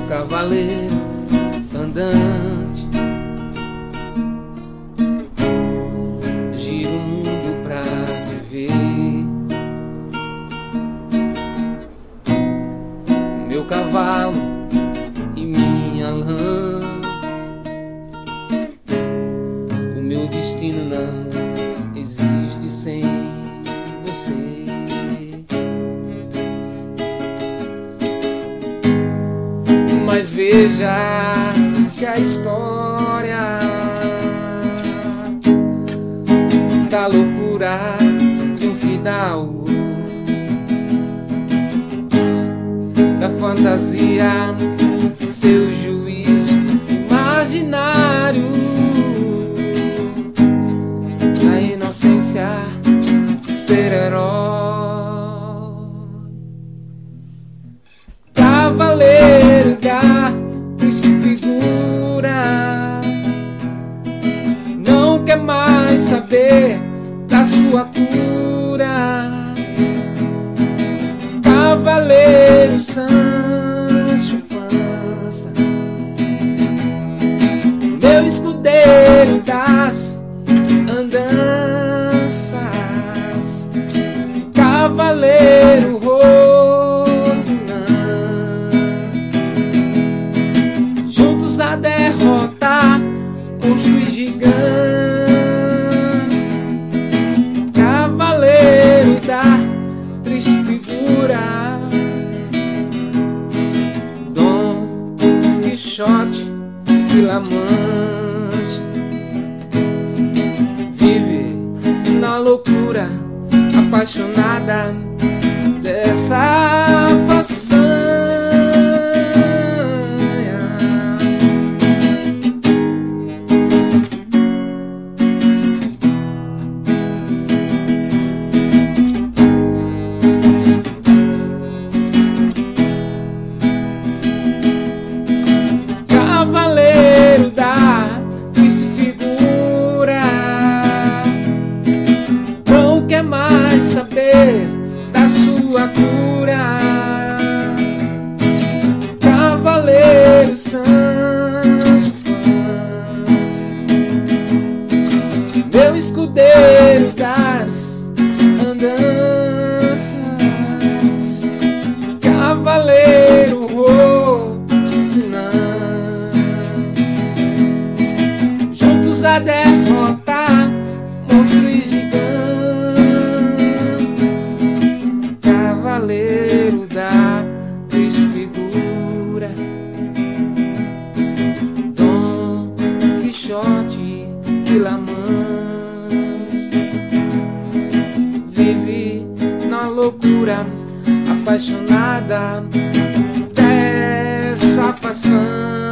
cavaleiro andante, gira o mundo pra te ver. Meu cavalo e minha lã, o meu destino não existe sem você. Mas veja que a história da loucura de um fidalgo, da fantasia, seu juízo imaginário, da inocência, ser herói. Cavaleiro da triste figura, não quer mais saber da sua cura. Cavaleiro Sancho Pança, meu escudeiro das andanças. Cavaleiro juntos a derrotar monstros gigantes. Cavaleiro da triste figura, Dom Quixote de La Mancha, vive na loucura apaixonada dessa façanha. Cavaleiro da triste figura, não quer mais saber da sua cura. Cavaleiro Sancho Pança, meu escudeiro das andanças. Cavaleiro Rocinante, juntos a derrotar monstros gigantes. Cavaleiro da triste figura, Dom Quixote de La Mancha, vive na loucura apaixonada dessa façanha.